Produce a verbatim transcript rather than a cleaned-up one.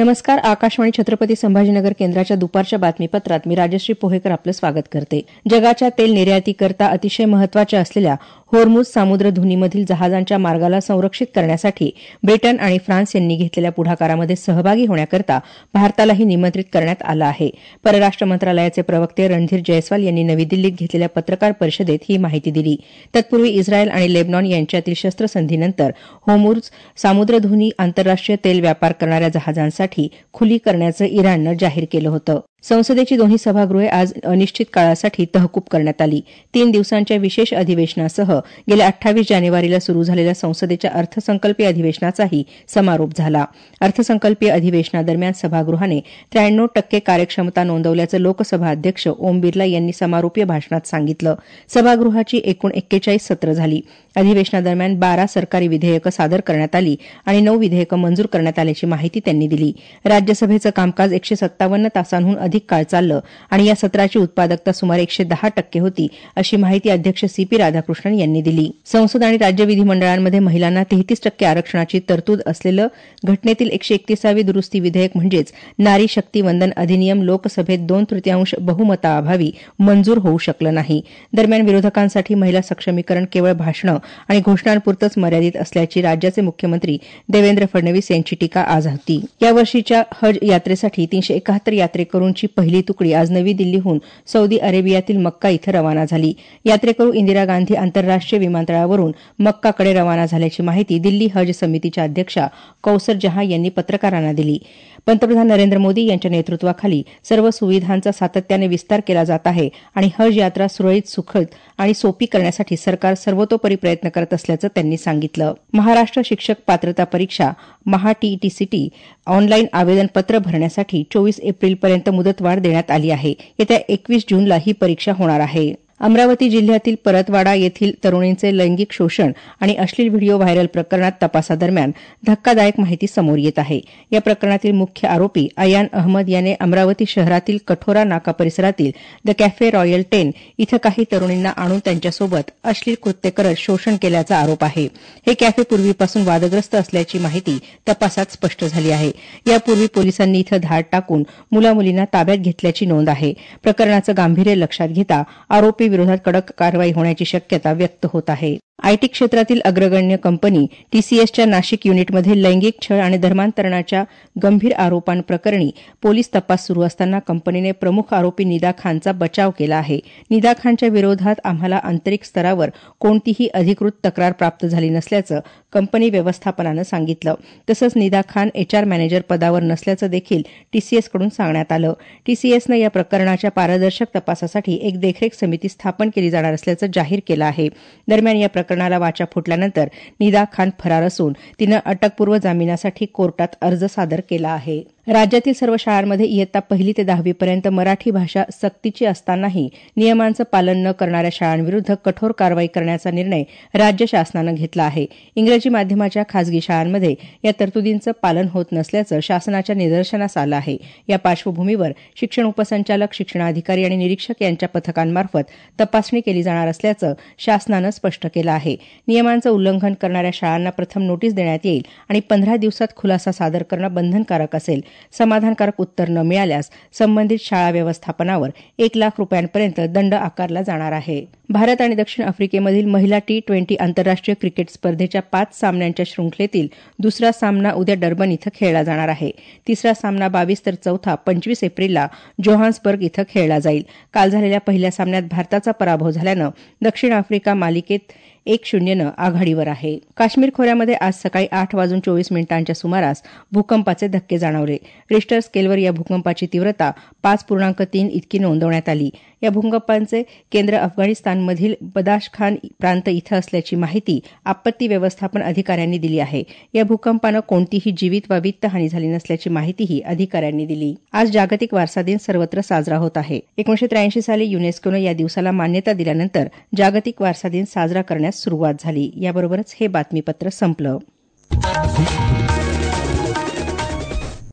नमस्कार. आकाशवाणी छत्रपती संभाजीनगर केंद्राच्या दुपारच्या बातमीपत्रात मी राजश्री पोहेकर आपलं स्वागत करते. जगाच्या तेल निर्यातीकरता अतिशय महत्वाच्या असलेल्या होर्मुझ सामुद्रधुनीमधील जहाजांच्या मार्गाला संरक्षित करण्यासाठी ब्रिटन आणि फ्रान्स यांनी घेतलेल्या पुढाकारामध्ये सहभागी होण्याकरता भारतालाही निमंत्रित करण्यात आलं आहे. परराष्ट्र मंत्रालयाचे प्रवक्ते रणधीर जयस्वाल यांनी नवी दिल्लीत घेतलेल्या पत्रकार परिषदेत ही माहिती दिली. तत्पूर्वी इस्रायल आणि लेबनॉन यांच्यातील शस्त्रसंधीनंतर होर्मुझ सामुद्रधुनी आंतरराष्ट्रीय तेल व्यापार करणाऱ्या जहाजांसाठी खुली करण्याचं इराणनं जाहीर केलं होतं. संसदेची दोन्ही सभागृहे आज अनिश्चित काळासाठी तहकूब करण्यात आली. तीन दिवसांच्या विशेष अधिवेशनासह गेल्या अठ्ठावीस जानेवारीला सुरू झालेल्या संसदेच्या अर्थसंकल्पीय अधिवेशनाचाही समारोप झाला. अर्थसंकल्पीय अधिवेशनादरम्यान सभागृहाने त्र्याण्णव टक्के कार्यक्षमता नोंदवल्याचं लोकसभा अध्यक्ष ओम बिर्ला यांनी समारोपीय भाषणात सांगितलं. सभागृहाची एकूण एक्केचाळीस सत्र झाली. अधिवेशनादरम्यान बारा सरकारी विधेयकं सादर करण्यात आली आणि नऊ विधेयकं मंजूर करण्यात आल्याची माहिती त्यांनी दिली. राज्यसभेचं कामकाज एकशे सत्तावन्न तासांहून अधिक काळ चाललं आणि या सत्राची उत्पादकता सुमारे एकशे दहा टक्के होती, अशी माहिती अध्यक्ष सी पी राधाकृष्णन यांनी दिली. संसद आणि राज्य विधिमंडळांमध्ये महिलांना तेहतीस टक्के आरक्षणाची तरतूद असलेलं घटनेतील एकशे एकतीसावी दुरुस्ती विधेयक म्हणजेच नारी शक्ती वंदन अधिनियम लोकसभेत दोन तृतीयांश बहुमताअभावी मंजूर होऊ शकलं नाही. दरम्यान विरोधकांसाठी महिला सक्षमीकरण केवळ भाषणं आणि घोषणांपुरतंच मर्यादित असल्याची राज्याचे मुख्यमंत्री देवेंद्र फडणवीस यांची टीका आज होती. यावर्षीच्या हज यात्रेसाठी तीनशे एकाहत्तर यात्रेकरूंची पहिली तुकडी आज नवी दिल्लीहून सौदी अरेबियातील मक्का इथं रवाना झाली. यात्रेकरू इंदिरा गांधी आंतरराष्ट्रीय विमानतळावरून मक्काकडे रवाना झाल्याची माहिती दिल्ली हज समितीच्या अध्यक्षा कौसर जहां यांनी पत्रकारांना दिली. पंतप्रधान नरेंद्र मोदी यांच्या नेतृत्वाखाली सर्व सुविधांचा सातत्याने विस्तार केला जात आहे आणि हज यात्रा सुरळीत, सुखद आणि सोपी करण्यासाठी सरकार सर्वतोपरी प्रयत्न करत असल्याचं त्यांनी सांगितलं. महाराष्ट्र शिक्षक पात्रता परीक्षा महा टीईटीसीटी ऑनलाईन आवेदनपत्र भरण्यासाठी चोवीस एप्रिलपर्यंत मुदतवाढ देण्यात आली आहे. येत्या एकवीस जूनला ही परीक्षा होणार आहे. अमरावती जिल्ह्यातील परतवाडा येथील तरुणींचे लैंगिक शोषण आणि अश्लील व्हिडिओ व्हायरल प्रकरणात तपासादरम्यान धक्कादायक माहिती समोर येत आहे. या प्रकरणातील मुख्य आरोपी अयान अहमद याने अमरावती शहरातील कठोरा नाका परिसरातील द कॅफे रॉयल टेन इथं काही तरुणींना आणून त्यांच्यासोबत अश्लील कृत्य करत शोषण केल्याचा आरोप आहे. हे कॅफे पूर्वीपासून वादग्रस्त असल्याची माहिती तपासात स्पष्ट झाली आहे. यापूर्वी पोलिसांनी इथं धाड टाकून मुलामुलींना ताब्यात घेतल्याची नोंद आहे. प्रकरणाचं गांभीर्य लक्षात घेता आरोपी विरोधात कडक कारवाई होण्याची शक्यता व्यक्त होत आहे. आयटी क्षेत्रातील अग्रगण्य कंपनी टीसीएसच्या नाशिक युनिटमध्ये लैंगिक छळ आणि धर्मांतरणाच्या गंभीर आरोपांप्रकरणी पोलीस तपास सुरू असताना कंपनीने प्रमुख आरोपी निदा खानचा बचाव केला आहे. निदा खानच्या विरोधात आम्हाला आंतरिक स्तरावर कोणतीही अधिकृत तक्रार प्राप्त झाली नसल्याचं कंपनी व्यवस्थापनानं सांगितलं. तसंच निदा खान एचआर मॅनेजर पदावर नसल्याचं देखील टीसीएसकडून सांगण्यात आलं. टीसीएसनं या प्रकरणाच्या पारदर्शक तपासासाठी एक देखरेख समिती स्थापन केली जाणार असल्याचं जाहीर केलं आहे. दरम्यान या प्रकरणाला वाचा फुटल्यानंतर निदा खान फरार असून तिनं अटकपूर्व जामिनासाठी कोर्टात अर्ज सादर केला आहे. राज्यातील सर्व शाळांमध्ये इयत्ता पहिली ते दहावीपर्यंत मराठी भाषा सक्तीची असतानाही नियमांचं पालन न करणाऱ्या शाळांविरुद्ध कठोर कारवाई करण्याचा निर्णय राज्य शासनानं घेतला आहे. इंग्रजी माध्यमाच्या खासगी शाळांमध्ये या तरतुदींचं पालन होत नसल्याचं शासनाच्या निदर्शनास आलं आहे. या पार्श्वभूमीवर शिक्षण उपसंचालक, शिक्षणाधिकारी आणि निरीक्षक यांच्या पथकांमार्फत तपासणी केली जाणार असल्याचं शासनानं स्पष्ट केलं आहे. नियमांचं उल्लंघन करणाऱ्या शाळांना प्रथम नोटीस देण्यात येईल आणि पंधरा दिवसात खुलासा सादर करणं बंधनकारक असेल. समाधानकारक उत्तर न मिळाल्यास संबंधित शाळा व्यवस्थापनावर एक लाख रुपयांपर्यंत दंड आकारला जाणार आहे. भारत आणि दक्षिण आफ्रिकेमधील महिला टी ट्वेंटी आंतरराष्ट्रीय क्रिकेट स्पर्धेच्या पाच सामन्यांच्या शृंखलेतील दुसरा सामना उद्या डर्बन इथं खेळला जाणार आहे. तिसरा सामना बावीस तर चौथा पंचवीस एप्रिलला जोहान्सबर्ग इथं खेळला जाईल. काल झालेल्या पहिल्या सामन्यात भारताचा पराभव झाल्यानं दक्षिण आफ्रिका मालिकेत एक शून्यनं आघाडीवर आहे. काश्मीर खोऱ्यामध्ये आज सकाळी आठ वाजून चोवीस मिनिटांच्या सुमारास भूकंपाचे धक्के जाणवले. रिश्टर स्केलवर या भूकंपाची तीव्रता पाच पूर्णांक तीन इतकी नोंदवण्यात आली. या भूकंपाचे केंद्र अफगाणिस्तानमधील बदाशखान प्रांत इथं असल्याची माहिती आपत्ती व्यवस्थापन अधिकाऱ्यांनी दिली आहे. या भूकंपानं कोणतीही जीवित वा वित्तहानी झाली नसल्याची माहितीही अधिकाऱ्यांनी दिली. आज जागतिक वारसा दिन सर्वत्र साजरा होत आहे. एकोणीसशे त्र्याऐंशी साली युनेस्कोनं या दिवसाला मान्यता दिल्यानंतर जागतिक वारसा दिन साजरा करण्यास सुरुवात झाली. याबरोबरच हे बातमीपत्र संपलं.